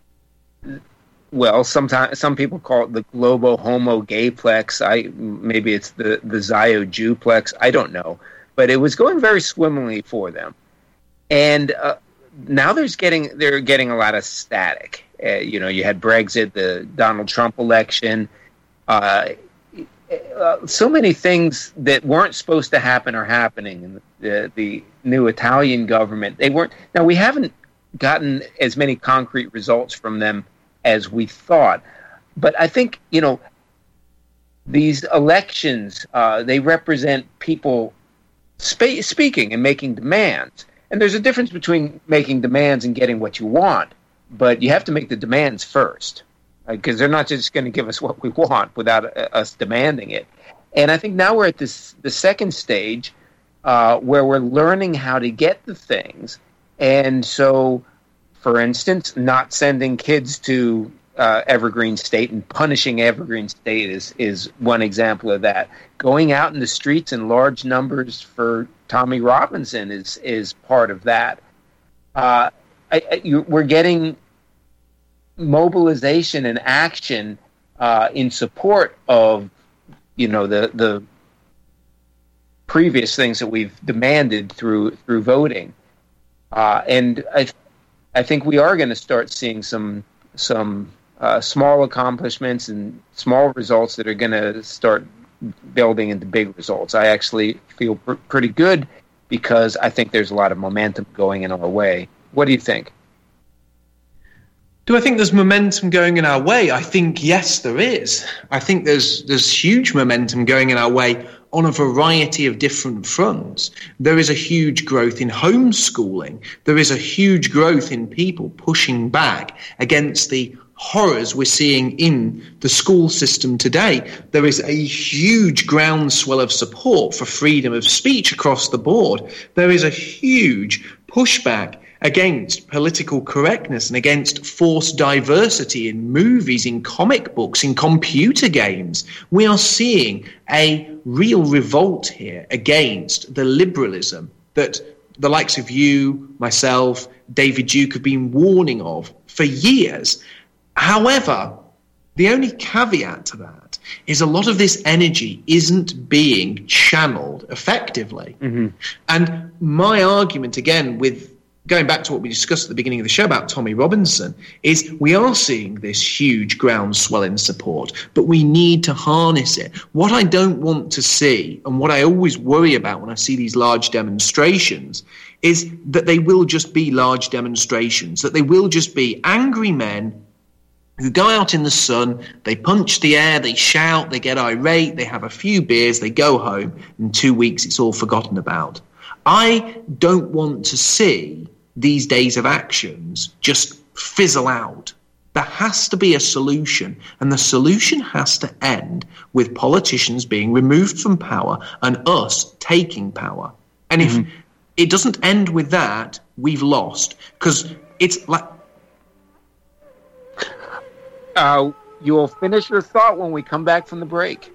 Well, sometimes some people call it the globo homo gayplex. I maybe it's the the Zio Jewplex. I don't know, but it was going very swimmingly for them, and uh, now there's getting they're getting a lot of static. Uh, you know, you had Brexit, the Donald Trump election, uh, uh, so many things that weren't supposed to happen are happening. And the, the new Italian government, they weren't. Now, we haven't gotten as many concrete results from them as we thought. But I think, you know, these elections, uh, they represent people sp- speaking and making demands. And there's a difference between making demands and getting what you want. But you have to make the demands first, because uh, they're not just going to give us what we want without uh, us demanding it. And I think now we're at this the second stage uh, where we're learning how to get the things. And so, for instance, not sending kids to uh, Evergreen State and punishing Evergreen State is, is one example of that. Going out in the streets in large numbers for Tommy Robinson is, is part of that. Uh, I, I, you, we're getting mobilization and action uh, in support of, you know, the the previous things that we've demanded through through voting, uh, and I I think we are going to start seeing some some uh, small accomplishments and small results that are going to start building into big results. I actually feel pr- pretty good because I think there's a lot of momentum going in our way. What do you think? Do I think there's momentum going in our way? I think, yes, there is. I think there's there's huge momentum going in our way on a variety of different fronts. There is a huge growth in homeschooling. There is a huge growth in people pushing back against the horrors we're seeing in the school system today. There is a huge groundswell of support for freedom of speech across the board. There is a huge pushback against political correctness and against forced diversity in movies, in comic books, in computer games. We are seeing a real revolt here against the liberalism that the likes of you, myself, David Duke have been warning of for years. However, The only caveat to that is a lot of this energy isn't being channeled effectively. Mm-hmm. And my argument, again, with going back to what we discussed at the beginning of the show about Tommy Robinson, is we are seeing this huge groundswell in support, but we need to harness it. What I don't want to see, and what I always worry about when I see these large demonstrations, is that they will just be large demonstrations, that they will just be angry men who go out in the sun, they punch the air, they shout, they get irate, they have a few beers, they go home, in two weeks it's all forgotten about. I don't want to see these days of actions just fizzle out. There has to be a solution, and the solution has to end with politicians being removed from power and us taking power. And if mm-hmm. it doesn't end with that, we've lost. Because it's like... Uh, you will finish your thought when we come back from the break.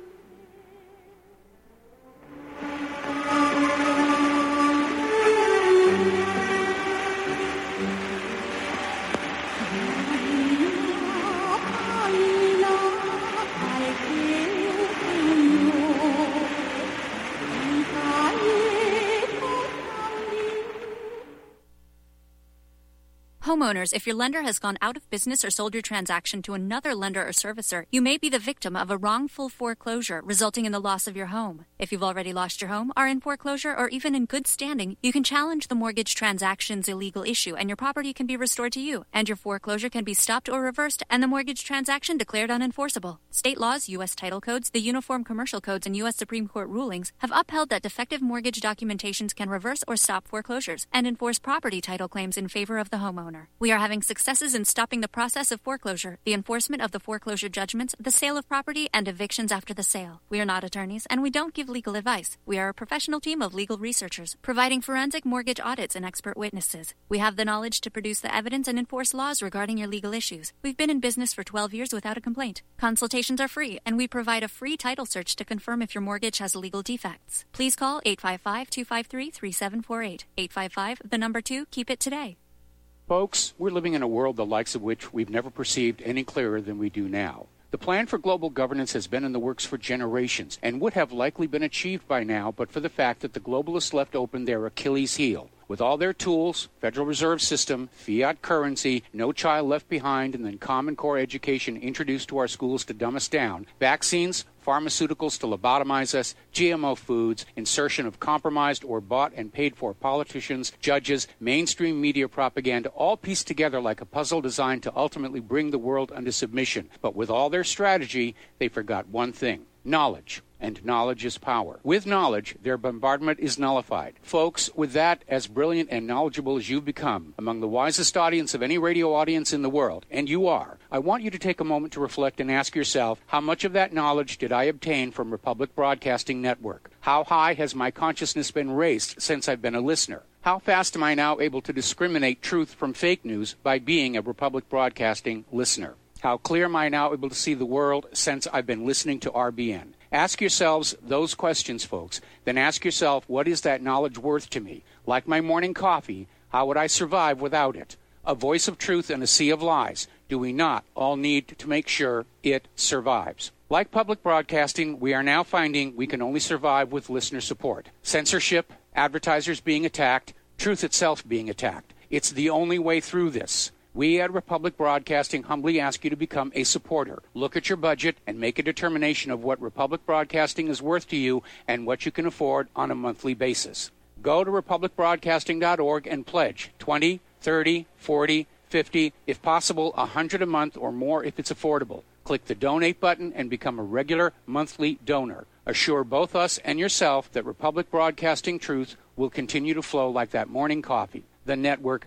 Homeowners, if your lender has gone out of business or sold your transaction to another lender or servicer, you may be the victim of a wrongful foreclosure, resulting in the loss of your home. If you've already lost your home, are in foreclosure, or even in good standing, you can challenge the mortgage transaction's illegal issue, and your property can be restored to you, and your foreclosure can be stopped or reversed, and the mortgage transaction declared unenforceable. State laws, U S title codes, the Uniform Commercial Codes, and U S Supreme Court rulings have upheld that defective mortgage documentations can reverse or stop foreclosures and enforce property title claims in favor of the homeowner. We are having successes in stopping the process of foreclosure, the enforcement of the foreclosure judgments, the sale of property, and evictions after the sale. We are not attorneys, and we don't give legal advice. We are a professional team of legal researchers, providing forensic mortgage audits and expert witnesses. We have the knowledge to produce the evidence and enforce laws regarding your legal issues. We've been in business for twelve years without a complaint. Consultations are free, and we provide a free title search to confirm if your mortgage has legal defects. Please call eight five five, two five three, three seven four eight. eight five five, the number two, keep it today. Folks, we're living in a world the likes of which we've never perceived any clearer than we do now. The plan for global governance has been in the works for generations and would have likely been achieved by now but for the fact that the globalists left open their Achilles heel. With all their tools, Federal Reserve System, fiat currency, no child left behind, and then Common Core education introduced to our schools to dumb us down, vaccines, pharmaceuticals to lobotomize us, G M O foods, insertion of compromised or bought and paid for politicians, judges, mainstream media propaganda, all pieced together like a puzzle designed to ultimately bring the world under submission. But with all their strategy, they forgot one thing: knowledge. And knowledge is power. With knowledge, their bombardment is nullified. Folks, with that, as brilliant and knowledgeable as you've become, among the wisest audience of any radio audience in the world, and you are, I want you to take a moment to reflect and ask yourself, how much of that knowledge did I obtain from Republic Broadcasting Network? How high has my consciousness been raised since I've been a listener? How fast am I now able to discriminate truth from fake news by being a Republic Broadcasting listener? How clear am I now able to see the world since I've been listening to R B N? Ask yourselves those questions, folks. Then ask yourself, what is that knowledge worth to me? Like my morning coffee, how would I survive without it? A voice of truth in a sea of lies. Do we not all need to make sure it survives? Like public broadcasting, we are now finding we can only survive with listener support. Censorship, advertisers being attacked, truth itself being attacked. It's the only way through this. We at Republic Broadcasting humbly ask you to become a supporter. Look at your budget and make a determination of what Republic Broadcasting is worth to you and what you can afford on a monthly basis. Go to republic broadcasting dot org and pledge twenty, thirty, forty, fifty, if possible one hundred a month or more if it's affordable. Click the donate button and become a regular monthly donor. Assure both us and yourself that Republic Broadcasting truth will continue to flow like that morning coffee. The network.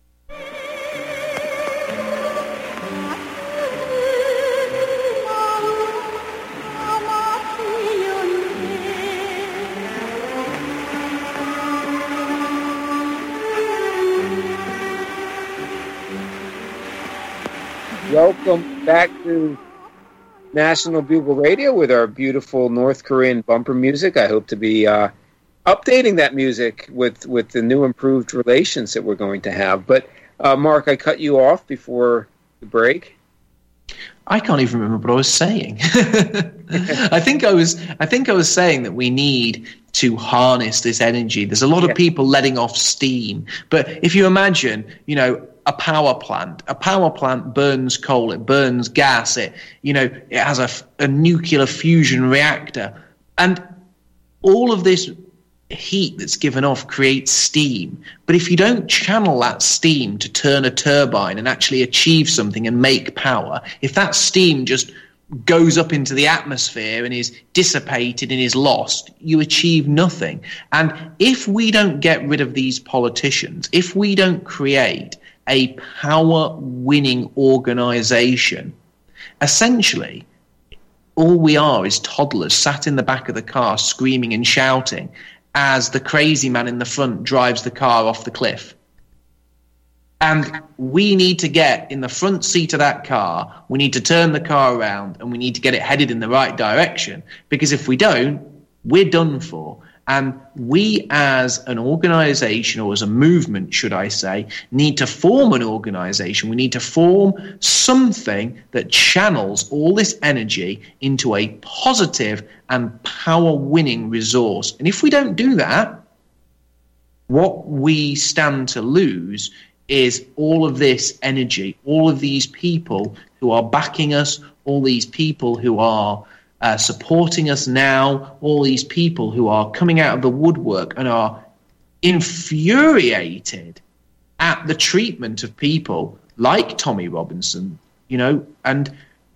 Welcome back to National Bugle Radio with our beautiful North Korean bumper music. I hope to be uh, updating that music with, with the new improved relations that we're going to have. But, uh, Mark, I cut you off before the break. I can't even remember what I was saying. I think I was I think I was saying that we need to harness this energy. There's a lot of yeah. people letting off steam. But if you imagine, you know, a power plant, a power plant burns coal, it burns gas, it, you know, it has a, a nuclear fusion reactor. And all of this heat that's given off creates steam. But if you don't channel that steam to turn a turbine and actually achieve something and make power, if that steam just goes up into the atmosphere and is dissipated and is lost, you achieve nothing. And if we don't get rid of these politicians, if we don't create a power-winning organization, essentially all we are is toddlers sat in the back of the car screaming and shouting as the crazy man in the front drives the car off the cliff. And we need to get in the front seat of that car, we need to turn the car around, and we need to get it headed in the right direction. Because if we don't, we're done for. And we as an organization, or as a movement, should I say, need to form an organization. We need to form something that channels all this energy into a positive and power-winning resource. And if we don't do that, what we stand to lose is all of this energy, all of these people who are backing us, all these people who are uh, supporting us now, all these people who are coming out of the woodwork and are infuriated at the treatment of people like Tommy Robinson, you know, and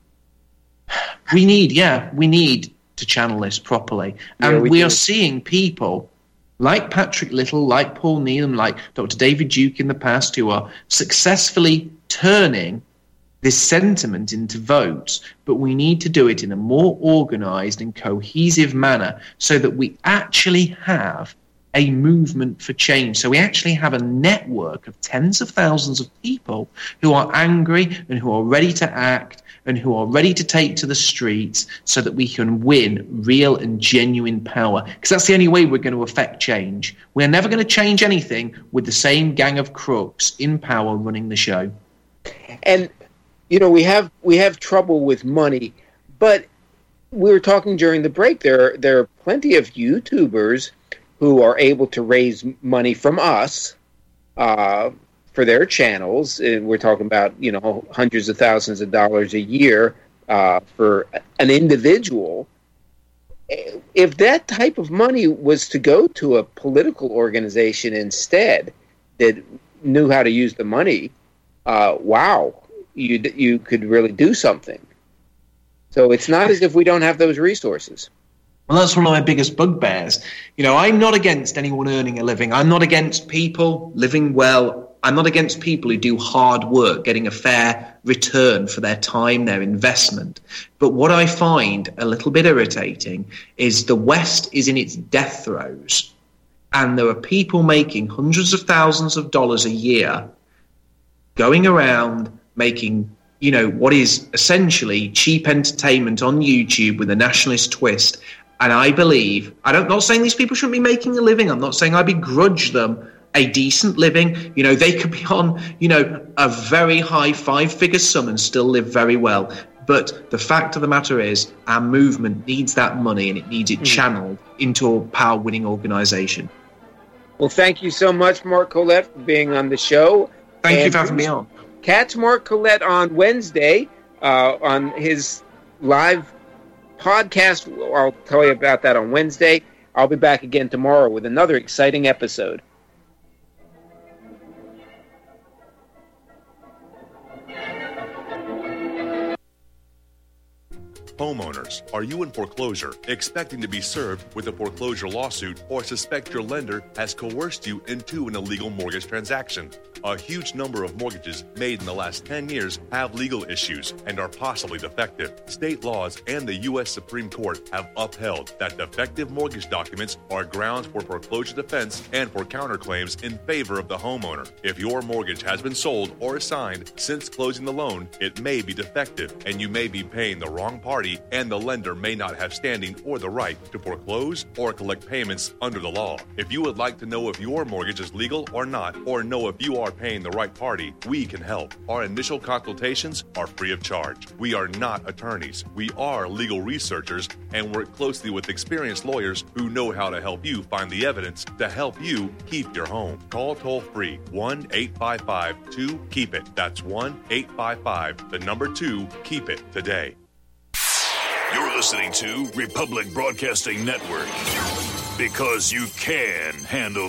we need, yeah, we need to channel this properly. And yeah, we, we are seeing people like Patrick Little, like Paul Needham, like Doctor David Duke in the past, who are successfully turning this sentiment into votes, but we need to do it in a more organized and cohesive manner so that we actually have a movement for change. So we actually have a network of tens of thousands of people who are angry and who are ready to act and who are ready to take to the streets so that we can win real and genuine power. Because that's the only way we're going to affect change. We're never going to change anything with the same gang of crooks in power running the show. And, you know, we have we have trouble with money, but we were talking during the break, there, there are plenty of YouTubers who are able to raise money from us uh, for their channels. And we're talking about, you know, hundreds of thousands of dollars a year uh, for an individual. If that type of money was to go to a political organization instead that knew how to use the money, uh, wow, you you could really do something. So it's not as if we don't have those resources. Well, that's one of my biggest bugbears. You know, I'm not against anyone earning a living. I'm not against people living well. I'm not against people who do hard work, getting a fair return for their time, their investment. But what I find a little bit irritating is the West is in its death throes, and there are people making hundreds of thousands of dollars a year going around making, you know, what is essentially cheap entertainment on YouTube with a nationalist twist. And I believe, I'm not saying these people shouldn't be making a living. I'm not saying I begrudge them a decent living. You know, they could be on, you know, a very high five-figure sum and still live very well. But the fact of the matter is, our movement needs that money, and it needs it channeled into a power-winning organization. Well, thank you so much, Mark Collett, for being on the show. Thank and you for having me on. Catch Mark Collett on Wednesday uh, on his live podcast. I'll tell you about that on Wednesday. I'll be back again tomorrow with another exciting episode. Homeowners, are you in foreclosure, expecting to be served with a foreclosure lawsuit, or suspect your lender has coerced you into an illegal mortgage transaction? A huge number of mortgages made in the last ten years have legal issues and are possibly defective. State laws and the U S Supreme Court have upheld that defective mortgage documents are grounds for foreclosure defense and for counterclaims in favor of the homeowner. If your mortgage has been sold or assigned since closing the loan, it may be defective, and you may be paying the wrong party party, and the lender may not have standing or the right to foreclose or collect payments under the law. If you would like to know if your mortgage is legal or not, or know if you are paying the right party, we can help. Our initial consultations are free of charge. We are not attorneys. We are legal researchers and work closely with experienced lawyers who know how to help you find the evidence to help you keep your home. Call toll-free one eight five five two keep it. That's one eight five five, the number two, keep it today. You're listening to Republic Broadcasting Network, because you can handle